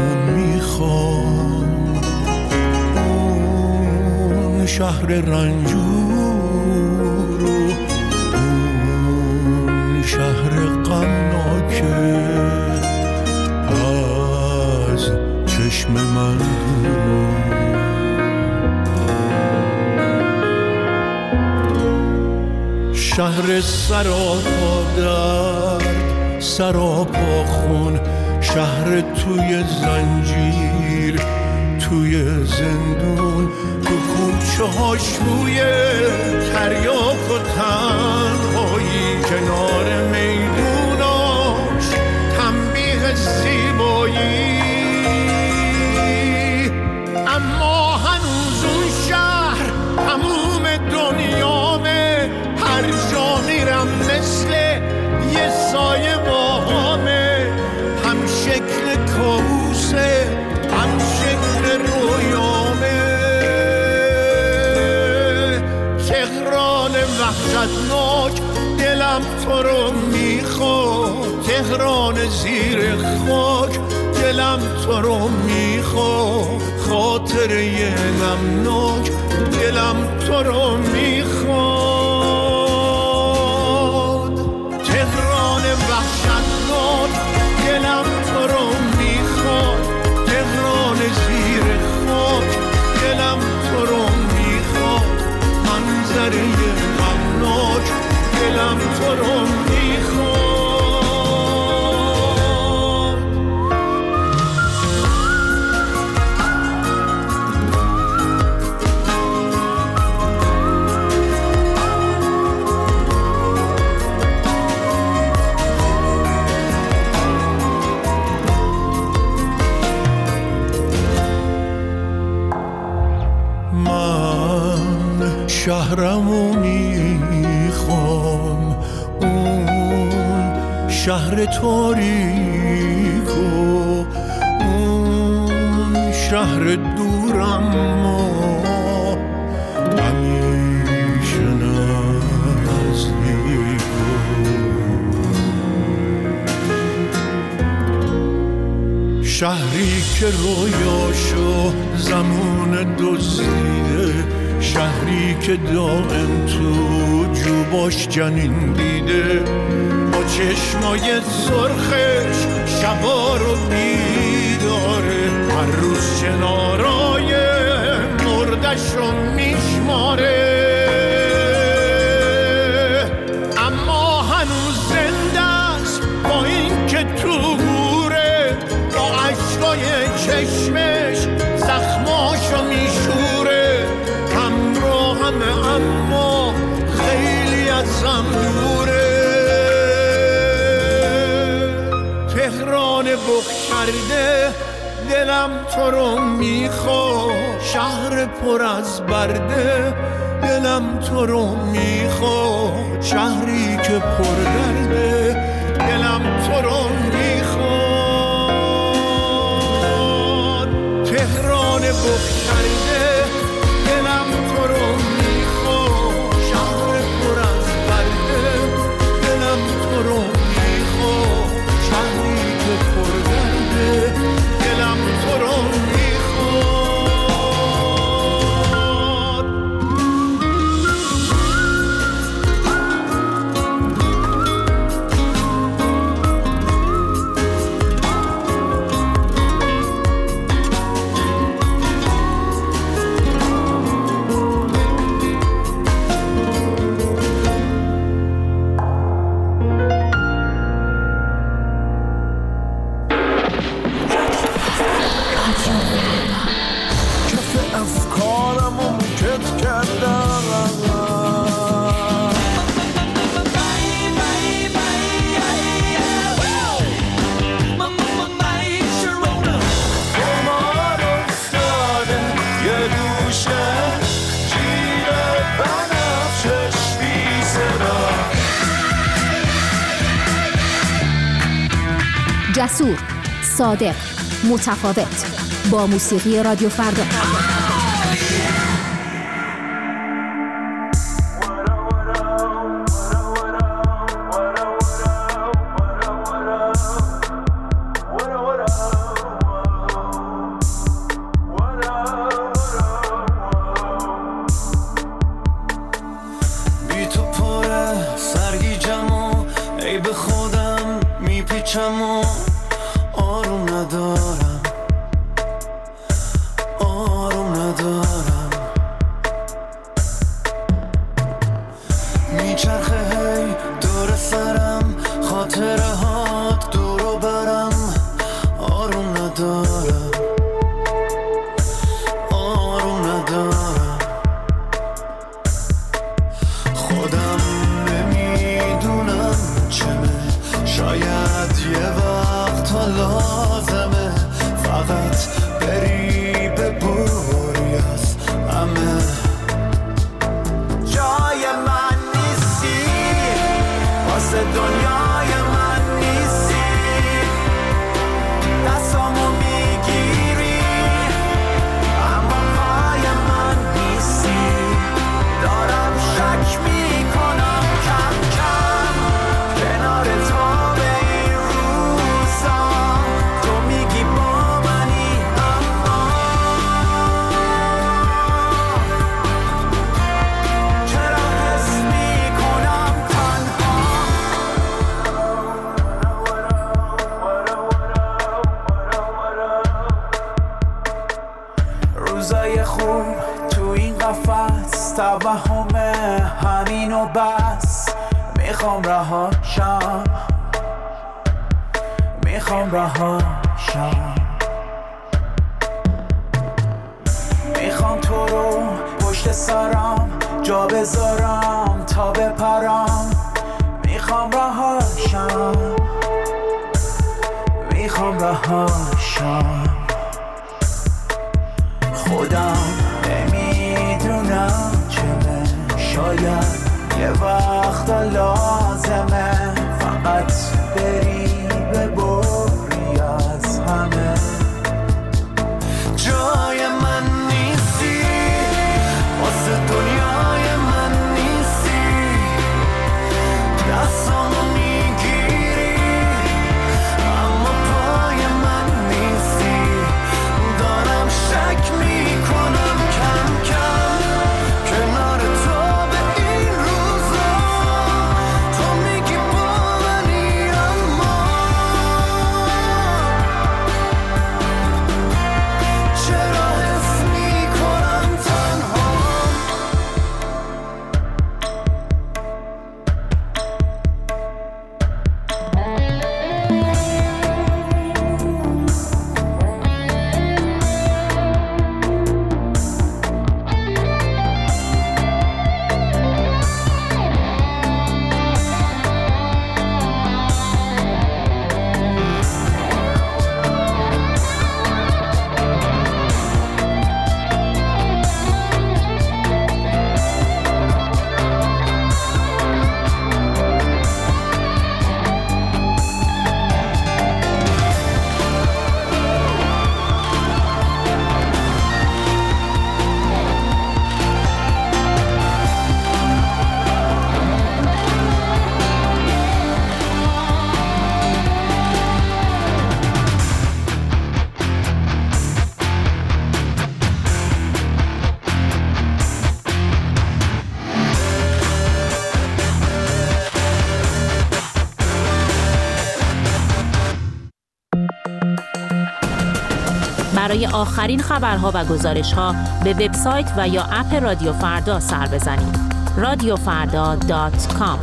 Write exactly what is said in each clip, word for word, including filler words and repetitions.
میخوام، اون شهر رنجور و اون شهر غمناکه از چشم من دور. شهر سراپا درد، سراپا خون، شهر توی زنجیر، توی زندون، تو کوچه هاش بوی تریاک و تنهایی، کنار میدوناش تنبیه زیبایی. اما هنوز اون شهر تموم دنیامه، هر جا میرم مثل یه سایه با همه، هم شکل کابوسه هم شکل رویامه. تهران وحشتناک دلم تو رو میخواد، تهران زیر خاک دلم تو رو میخواد، خاطره نمناک دلم تو رو میخواد. تهران وحشتناک دلم تو رو میخواد، تهران زیر خاک دلم تو رو میخواد، منظره غمناک دلم تو رو میخواد. شهرمو میخوام، اون شهر تاریک و اون شهر دورم، ما همیشه نزدیک. شهری که رویاشو زمان دزدیده، شهری که دائم تو جوباش جنین دیده، با چشمای سرخش شبا رو بیداره، هر روز شنارای مردش رو میشماره. اما هنوز زنده است با این که تو گوره، با عشقای چشمش زخماشو میشوره. اما خیلی ازم دوره. تهران بخ کرده دلم تو رو میخواد، شهر پر از برده دلم تو رو میخواد، شهری که پر درده دلم تو رو میخواد. تهران بخ کرده دلم تو رو میخواد، شهر پر از برده دلم تو رو میخواد، شهری که پر درده دلم تو رو جسور، صادق، متفاوت، با موسیقی رادیو فردا. روزای خوب تو این قفس توهمه همین و بس. میخوام رهاشم میخوام رهاشم میخوام تو رو پشت سرم جا بذارم تا بپرم. میخوام رهاشم میخوام رهاشم. خودم نمیدونم چه شاید یه وقت لازمه فقط بری ببری از همه. جای من نیستی واسه دنیای من نیستی. دستامو میگیری اما پای من نیستی. دارم شک میکنم کم کم کنار تو به این روزا. تو میگی با منی اما چرا حس میکنم تنها. برای آخرین خبرها و گزارش‌ها به وبسایت و یا اپ رادیو فردا سر بزنید. رادیو فردا دات کام.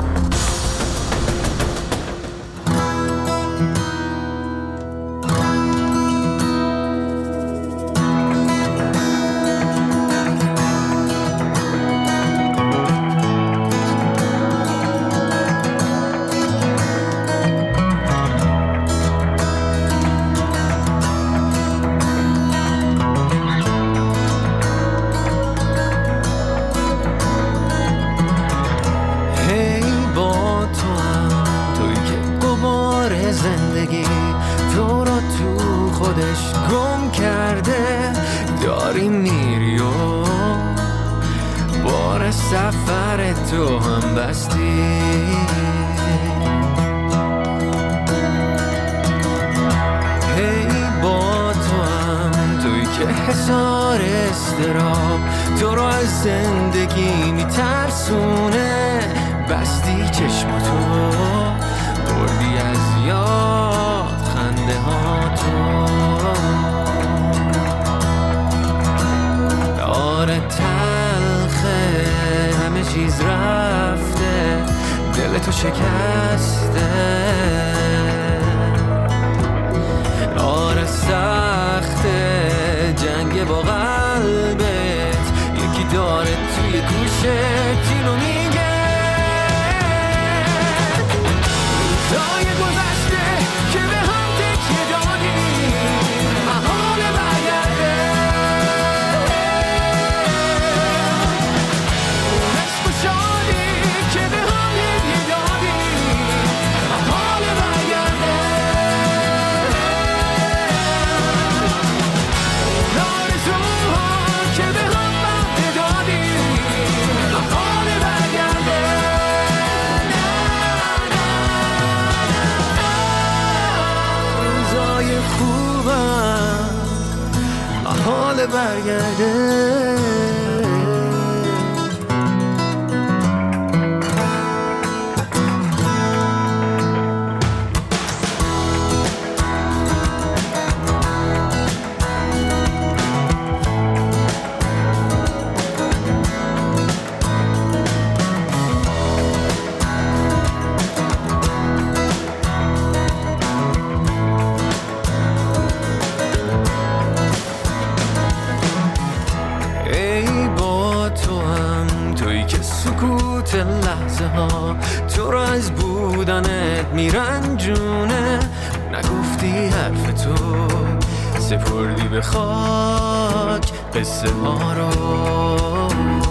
حیف لحظه ها تو رو از بودنت میرنجونه. نگفتی حرف تو سپردی به خاک قصه ها رو.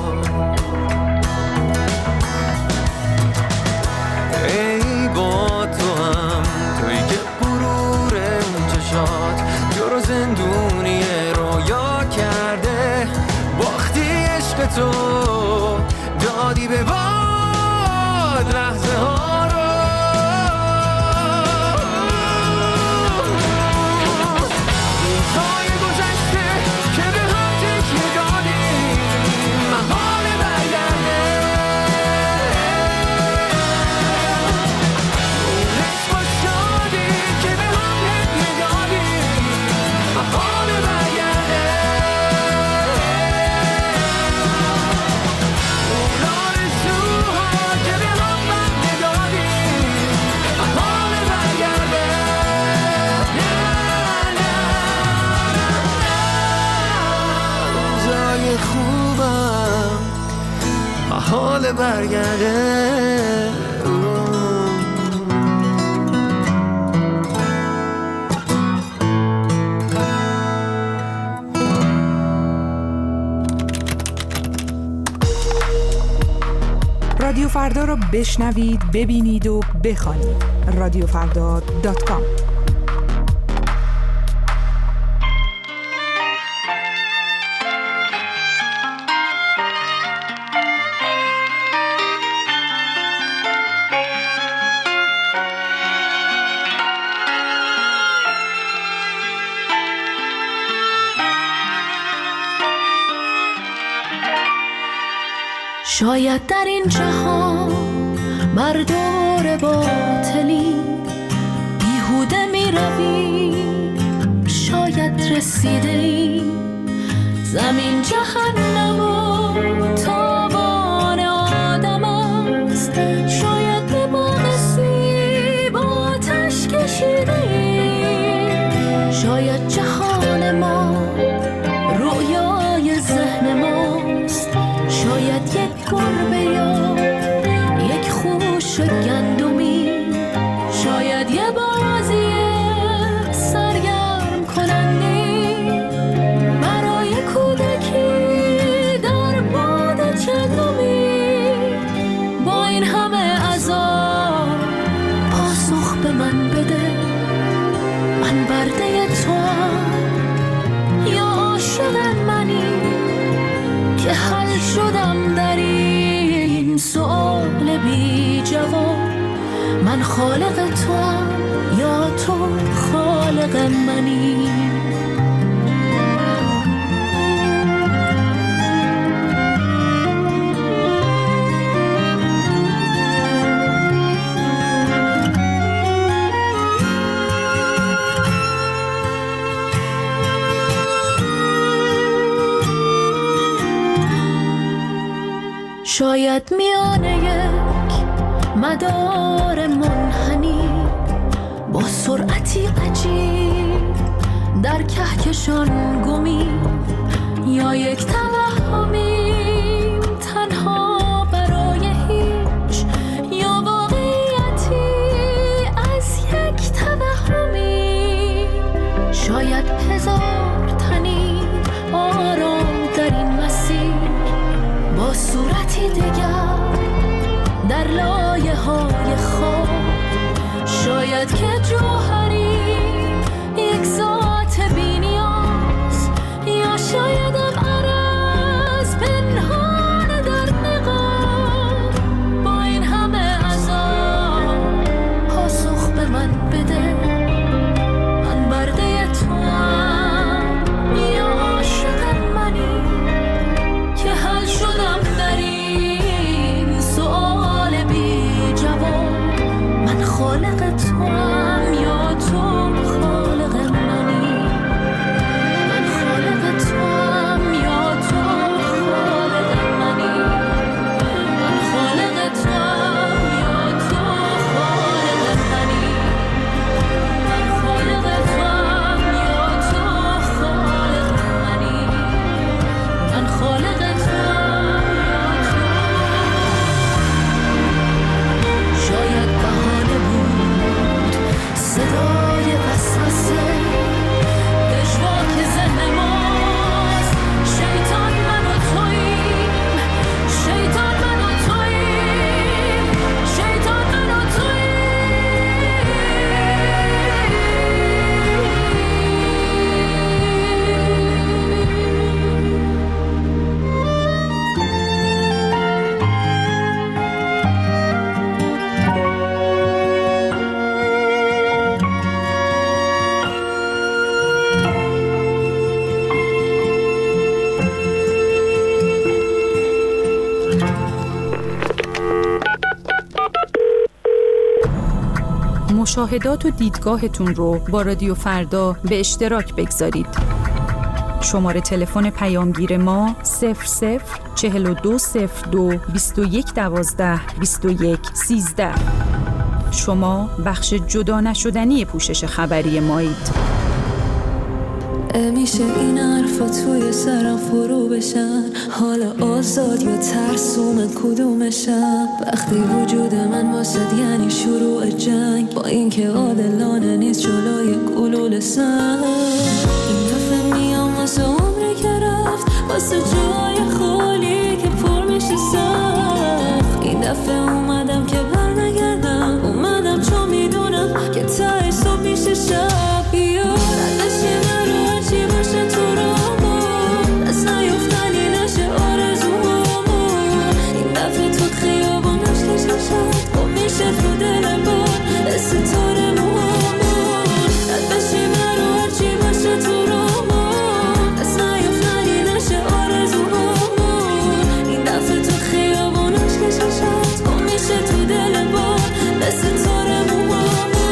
ای با تو هم توی که غرور اون چشات تو رو زندونی رویا کرده. باختی عشق تو دادی به باد لحظه ها رو. روزهای گذشته که به هم تکیه دادیم محال برگرده. اون عشق و شادی که به هم هدیه دادیم محال برگرده. اون آرزوها که به هم بند دادیم محال برگرده. روزای خوبم محال برگرده. رادیو فردا را بشنوید، ببینید و بخوانید. رادیو فردا دات کام. شاید در این جهان بر دور باطلی بیهوده می روی، شاید رسیده ای زمین جهنم و تاوان آدم است. شاید به باغ سیب آتش کشیده ای، شاید جهان ما رویای ذهن ماست. شاید یک گربه یا یک خوش گندمی، شاید یه بازی سرگرم کننده برای کودکی در باد چندمی. با این همه عذاب پاسخ به من بده، من برده توام یا عاشق منی که حل شدم در این سؤال بی جواب. من خالق توام یا تو خالق منی. شاید میانه یک مدار منحنی با سرعتی عجیب در کهکشان گمی، یا یک توهمی تنها برای هیچ، یا واقعیتی از یک توهمی. شاید هزار تنی آرام در این مسیر با صورتی دیگر در لایه های خواب. شاید که جوهری یک ذات بی نیاز، یا شایدم عرض پنهان در نقاب. با این همه عذاب پاسخ به من بده، من برده توام یا عاشق منی که حل شدم در این سؤال بی جواب. من خالق توام یا مشاهدات و دیدگاهتون رو با رادیو فردا به اشتراک بگذارید. شماره تلفن پیامگیر ما صفر صفر چهل و دو صفر دو بیست و یک دوازده بیست و یک سیزده. شما بخش جدا نشدنی پوشش خبری مایید. میشه این حرفا توی سرم فرو بشن، حال آزاد یا ترسوم کدومشم؟ وقتی وجود من واسد یعنی شروع جنگ، با اینکه عادلانه نیست جلوی گلوله سنگ. این دفعه میام واسه عمری که رفت، واسه جای خالی که پر میشه سخت. این دفعه اومدم که بر نگردم، اومدم چون میدونم که ته صبح میشه شب. تو دلم باد ستاره موامون، رد بشی من رو هرچی باشه تو رامون، از نیفتنی نشه آرزوهامون. این دفعه تو خیابون عشق ششت گم میشه تو دلم باد ستاره موامون.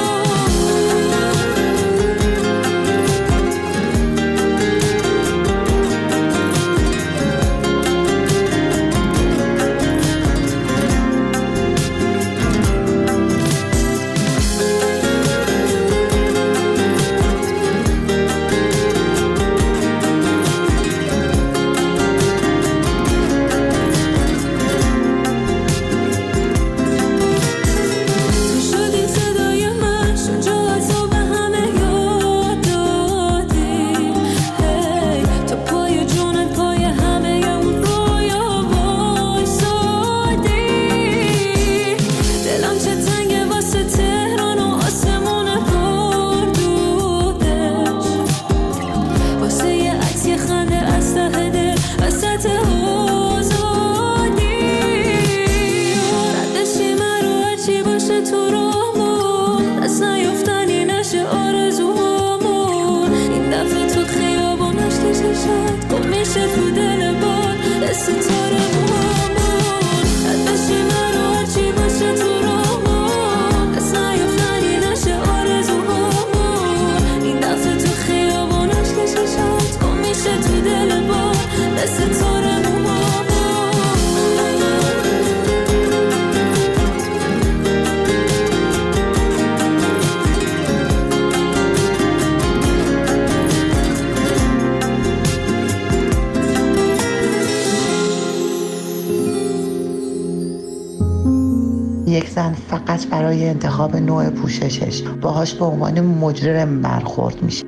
یک زن فقط برای انتخاب نوع پوششش باهاش به عنوان مجرم برخورد میشه.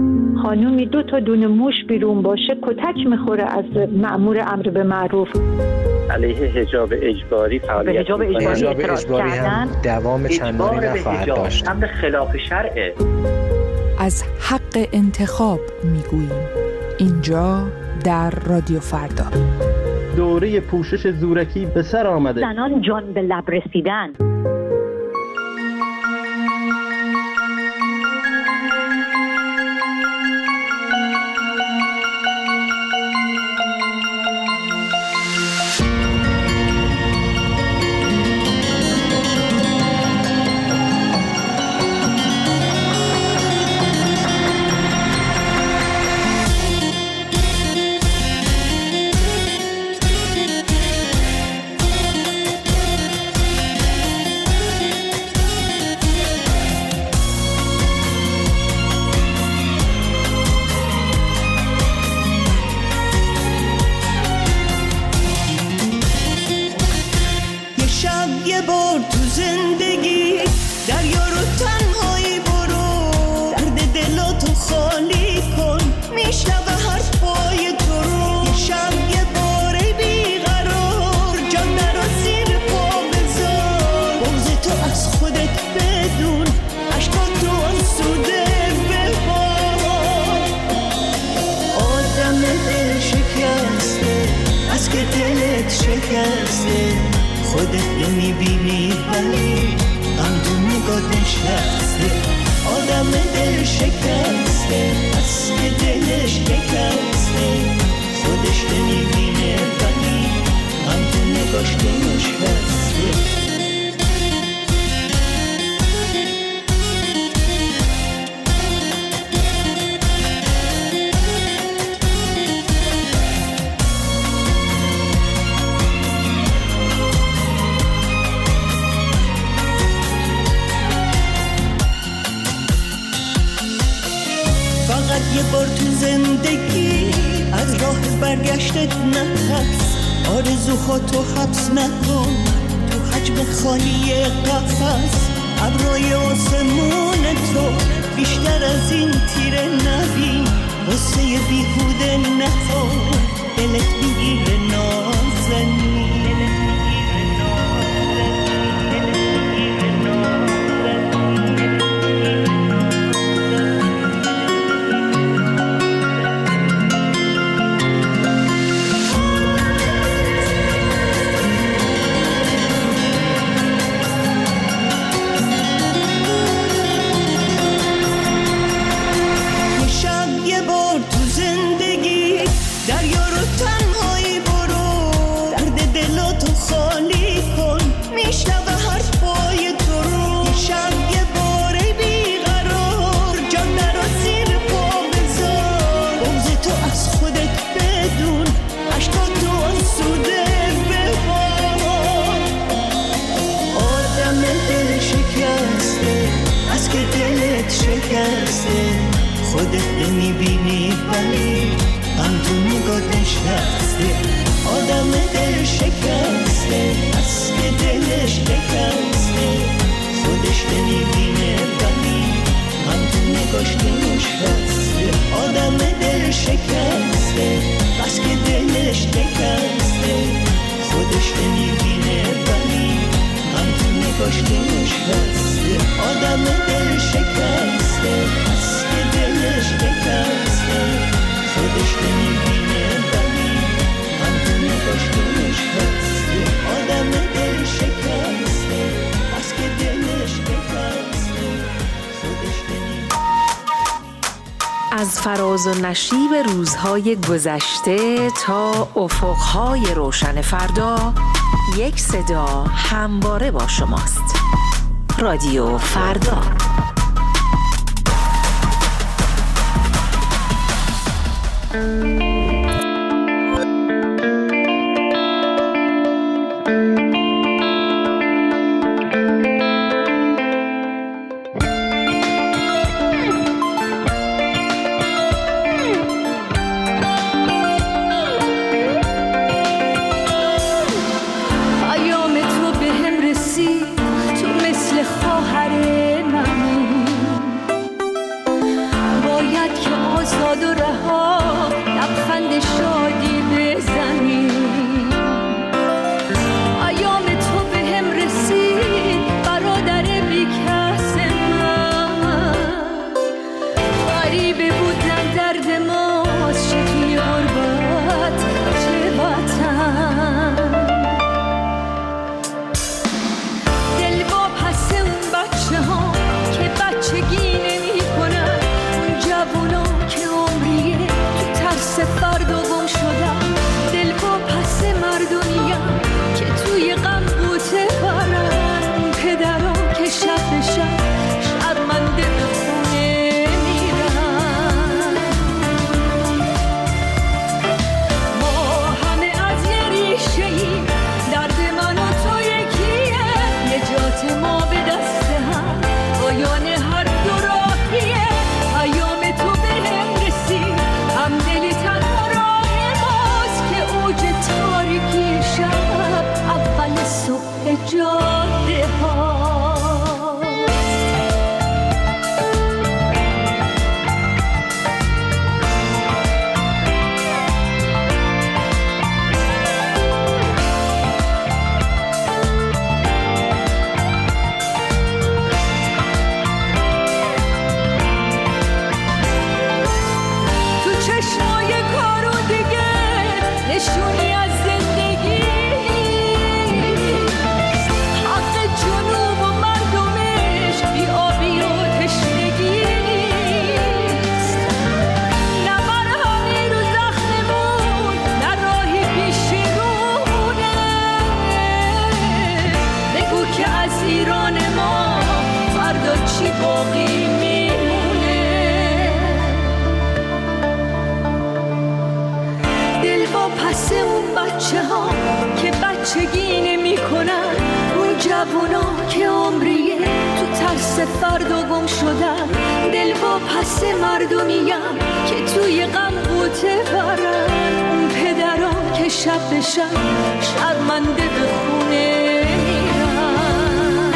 خانومی دو تا دونه موش بیرون باشه کتک میخوره از مأمور امر به معروف. علیه حجاب اجباری فعالیت به حجاب اجباری, حجاب اجباری هم دوام چندانی نخواهد داشت. امر خلاف شرعه. از حق انتخاب میگوییم اینجا در رادیو فردا. دوره پوشش زورکی به سر آمده. زنان جان به لب رسیدن. خودت نمیبینی ولی غم تو نگاه نشسته. آدم دل شکسته از که دلش شکسته، خودش نمیبینه ولی غم تو نگاش نشسته. برگشتت نترس، آرزوها تو حبس نکن تو حجم خالی قفس. ابرای آسمون تو بیشتر از این تیره نبین، غصه بیهوده نخور دلت بگیره نازنین. خودت نمیبینی ولی هم تو نگاه نشسته. آدم دل شکسته از که دلش شکسته، خودش نمیبینه ولی هم تو نگاش نشسته. آدم دل شکسته از که دلش شکسته، خودش نمیبینه ولی هم تو نگاش نشسته. آدم دل شکسته از که دلش شکسته، خودش نمیبینه ولی هم تو نگاش نشسته. آدم دل شکسته از که دلش شکسته، خودش نمیبینه. از فراز و نشیب روزهای گذشته تا افقهای روشن فردا، یک صدا همواره با شماست. رادیو فردا. جوونا که عمریه تو ترس فردا گم شدن، دل با پس مردمیم که توی غم قوطه برن. شب شرمنده به خونه میرم.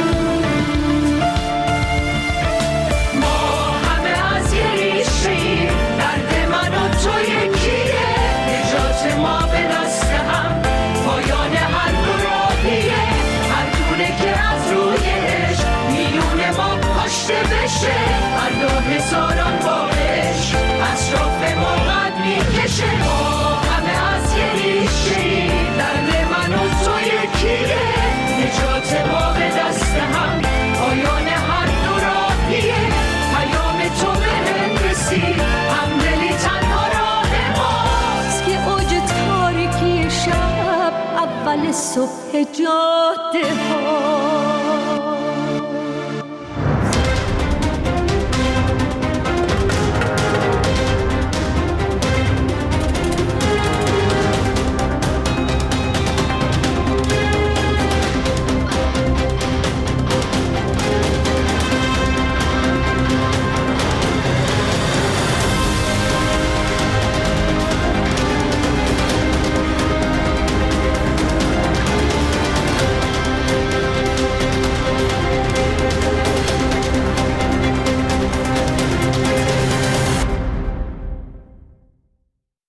ما همه از یه ریشه‌ایم، درد من و تو یکیه، نجات ما به دست هم پایان هر دو راهیه. هر دونه که از روی عشق میونه ما کاشته بشه، هر دو هزاران بارش اطراف ما قد میکشه. ما همه از یه ریشه‌ایم، درد من و تو یکیه، نجات ما به دست هم پایان هر دو راهیه. پیام تو بهم رسید، همدلی تنها راه ماست که اوج تاریکی شب اول صبح جاده ها.